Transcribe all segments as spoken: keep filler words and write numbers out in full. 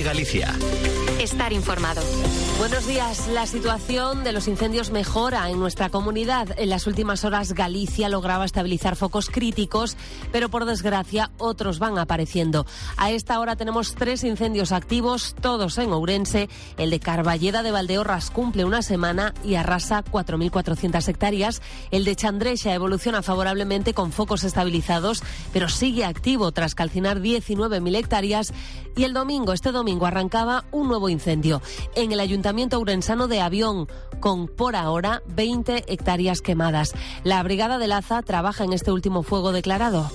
Galicia. Estar informado. Buenos días. La situación de los incendios mejora en nuestra comunidad. En las últimas horas Galicia lograba estabilizar focos críticos, pero por desgracia otros van apareciendo. A esta hora tenemos tres incendios activos, todos en Ourense. El de Carballeda de Valdeorras cumple una semana y arrasa cuatro mil cuatrocientas hectáreas. El de Chandrexa evoluciona favorablemente con focos estabilizados, pero sigue activo tras calcinar diecinueve mil hectáreas. Y el domingo, este domingo, arrancaba un nuevo incendio en el Ayuntamiento Ourensano de Avión, con por ahora veinte hectáreas quemadas. La Brigada de Laza trabaja en este último fuego declarado.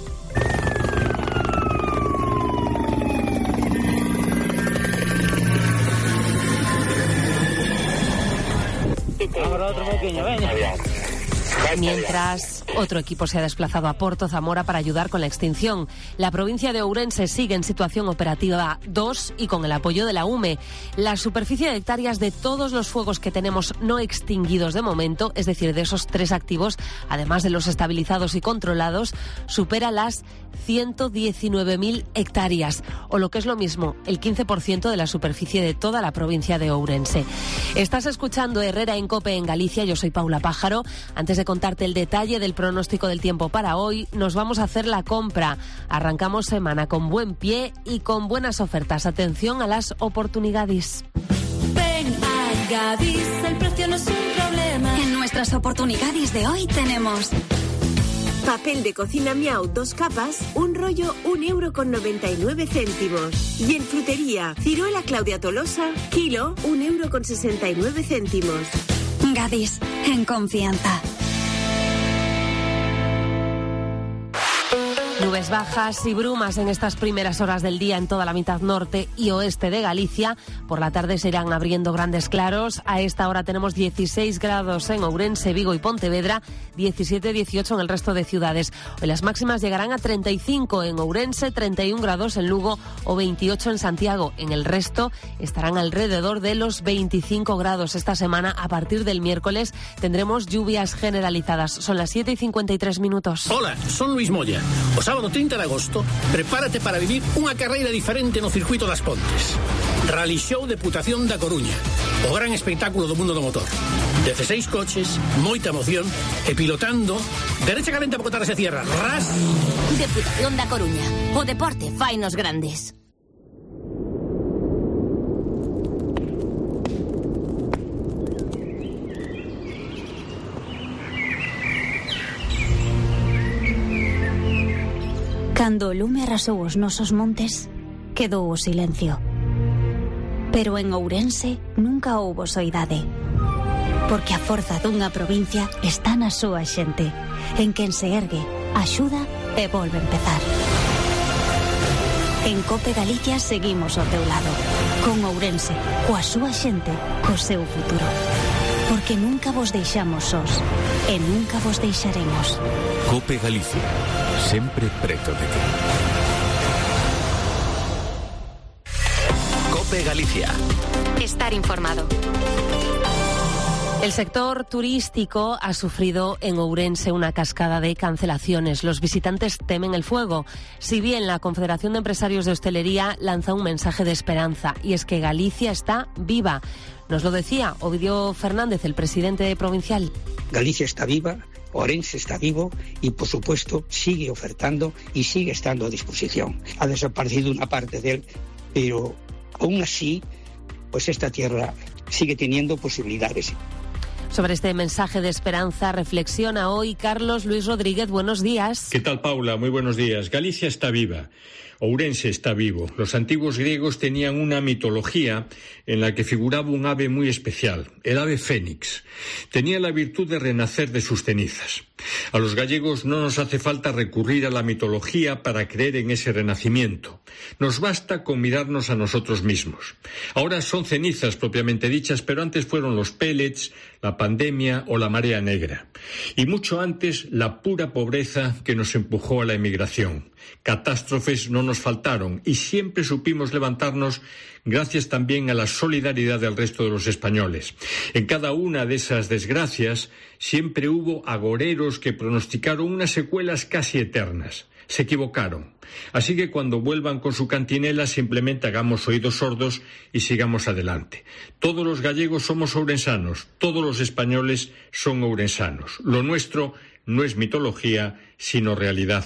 Ahora otro pequeño, venga. Mientras, otro equipo se ha desplazado a Porto Zamora para ayudar con la extinción. La provincia de Ourense sigue en situación operativa dos y con el apoyo de la U M E. La superficie de hectáreas de todos los fuegos que tenemos no extinguidos de momento, es decir, de esos tres activos, además de los estabilizados y controlados, supera las ciento diecinueve mil hectáreas, o lo que es lo mismo, el quince por ciento de la superficie de toda la provincia de Ourense. Estás escuchando Herrera en COPE en Galicia, yo soy Paula Pájaro. Antes de contarte el detalle del pronóstico del tiempo para hoy, nos vamos a hacer la compra. Arrancamos semana con buen pie y con buenas ofertas. Atención a las oportunidades. Ven a Gadis, el precio no es un problema. En nuestras oportunidades de hoy tenemos papel de cocina Miau, dos capas, un rollo, un euro con noventa y nueve céntimos. Y en frutería, ciruela Claudia Tolosa, kilo, un euro con sesenta y nueve céntimos. Gadis, en confianza. Nubes bajas y brumas en estas primeras horas del día en toda la mitad norte y oeste de Galicia. Por la tarde se irán abriendo grandes claros. A esta hora tenemos dieciséis grados en Ourense, Vigo y Pontevedra, diecisiete, dieciocho en el resto de ciudades. Hoy las máximas llegarán a treinta y cinco en Ourense, treinta y un grados en Lugo o veintiocho en Santiago. En el resto estarán alrededor de los veinticinco grados. Esta semana, a partir del miércoles, tendremos lluvias generalizadas. Son las siete y cincuenta y tres minutos. Hola, son Luis Moya. O sábado trinta de agosto, prepárate para vivir unha carreira diferente no circuito das Pontes. Rally Show Deputación da Coruña, o gran espectáculo do mundo do motor. dezasseis coches, moita emoción e pilotando, derecha calenta porque tarde se cierra. Ras. Deputación da Coruña. O deporte fainos grandes. Cando o lume arrasou os nosos montes, quedou o silencio. Pero en Ourense nunca houbo soidade. Porque a forza dunha provincia está na súa xente, en quen se ergue, axuda e volve a empezar. En COPE Galicia seguimos ao teu lado, con Ourense, coa súa xente, co seu futuro. Porque nunca vos deixamos sós, e nunca vos deixaremos. COPE Galicia, sempre preto de ti. COPE Galicia. Estar informado. El sector turístico ha sufrido en Ourense una cascada de cancelaciones. Los visitantes temen el fuego. Si bien la Confederación de Empresarios de Hostelería lanza un mensaje de esperanza, y es que Galicia está viva. Nos lo decía Ovidio Fernández, el presidente provincial. Galicia está viva, Ourense está vivo y, por supuesto, sigue ofertando y sigue estando a disposición. Ha desaparecido una parte de él, pero aún así, pues esta tierra sigue teniendo posibilidades. Sobre este mensaje de esperanza reflexiona hoy Carlos Luis Rodríguez. Buenos días. ¿Qué tal, Paula? Muy buenos días. Galicia está viva. Ourense está vivo. Los antiguos griegos tenían una mitología en la que figuraba un ave muy especial, el ave fénix. Tenía la virtud de renacer de sus cenizas. A los gallegos no nos hace falta recurrir a la mitología para creer en ese renacimiento. Nos basta con mirarnos a nosotros mismos. Ahora son cenizas propiamente dichas, pero antes fueron los pellets, la pandemia o la marea negra. Y mucho antes, la pura pobreza que nos empujó a la emigración. Catástrofes no nos faltaron y siempre supimos levantarnos gracias también a la solidaridad del resto de los españoles. En cada una de esas desgracias siempre hubo agoreros que pronosticaron unas secuelas casi eternas. Se equivocaron. Así que cuando vuelvan con su cantinela simplemente hagamos oídos sordos y sigamos adelante. Todos los gallegos somos ourensanos, todos los españoles son ourensanos. Lo nuestro no es mitología, sino realidad.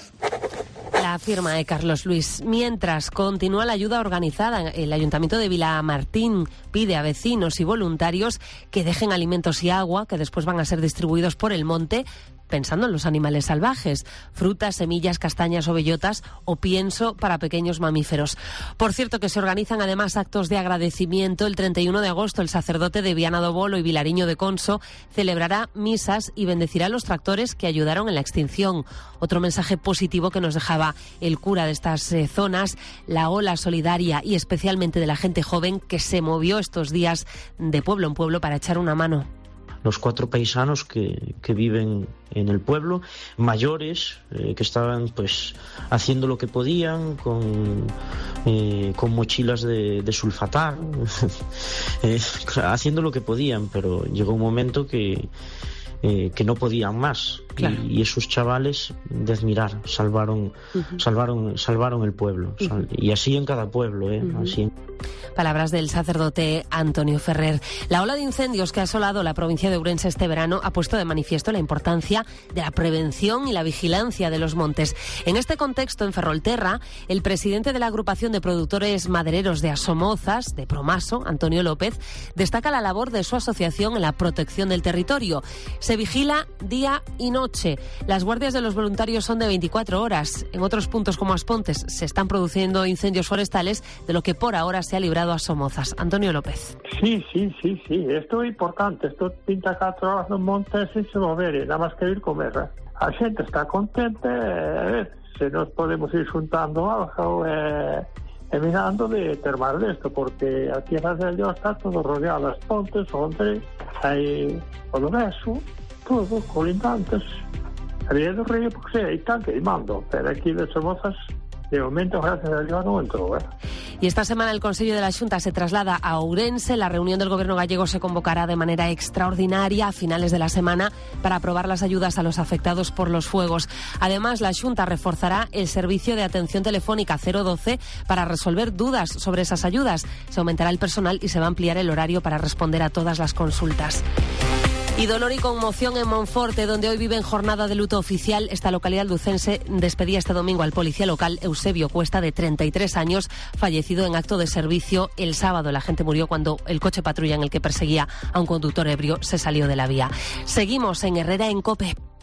La firma de Carlos Luis. Mientras continúa la ayuda organizada, el Ayuntamiento de Vilamartín pide a vecinos y voluntarios que dejen alimentos y agua que después van a ser distribuidos por el monte, pensando en los animales salvajes, frutas, semillas, castañas o bellotas o pienso para pequeños mamíferos. Por cierto que se organizan además actos de agradecimiento. El treinta y uno de agosto el sacerdote de Viana do Bolo y Vilariño de Conso celebrará misas y bendecirá a los tractores que ayudaron en la extinción. Otro mensaje positivo que nos dejaba el cura de estas eh, zonas, la ola solidaria y especialmente de la gente joven que se movió estos días de pueblo en pueblo para echar una mano. Los cuatro paisanos que, que viven en el pueblo, mayores, eh, que estaban pues haciendo lo que podían con, eh, con mochilas de, de sulfatar, eh, haciendo lo que podían, pero llegó un momento que, eh, que no podían más. Claro. Y, y esos chavales, de admirar, salvaron, uh-huh. salvaron, salvaron el pueblo. Uh-huh. Sal, y así en cada pueblo, ¿eh? Uh-huh. Así. Palabras del sacerdote Antonio Ferrer. La ola de incendios que ha asolado la provincia de Ourense este verano ha puesto de manifiesto la importancia de la prevención y la vigilancia de los montes. En este contexto, en Ferrolterra, el presidente de la agrupación de productores madereros de Asomozas, de Promaso, Antonio López, destaca la labor de su asociación en la protección del territorio. Se vigila día y noche. Las guardias de los voluntarios son de veinticuatro horas. En otros puntos como Aspontes se están produciendo incendios forestales, de lo que por ahora se ha librado a Somozas. Antonio López. Sí, sí, sí, sí. Esto é importante. Esto pinta catro horas no monte sin se mover, nada máis que ir comer. Eh? A xente está contente, eh, se nos podemos ir xuntando algo e eh, mirando de ter máis desto, porque aquí en Ardello está todo rodeado as pontes, onde hai o do Beso, todo, colindantes. A Vía do Río, porque sei, están queimando, pero aquí de Somozas de momento, gracias a Dios, no entró. ¿eh? Y esta semana el Consello de la Xunta se traslada a Ourense. La reunión del Gobierno gallego se convocará de manera extraordinaria a finales de la semana para aprobar las ayudas a los afectados por los fuegos. Además, la Xunta reforzará el servicio de atención telefónica cero doce para resolver dudas sobre esas ayudas. Se aumentará el personal y se va a ampliar el horario para responder a todas las consultas. Y dolor y conmoción en Monforte, donde hoy viven jornada de luto oficial. Esta localidad lucense despedía este domingo al policía local Eusebio Cuesta, de treinta y tres años, fallecido en acto de servicio el sábado. La gente murió cuando el coche patrulla en el que perseguía a un conductor ebrio se salió de la vía. Seguimos en Herrera en COPE.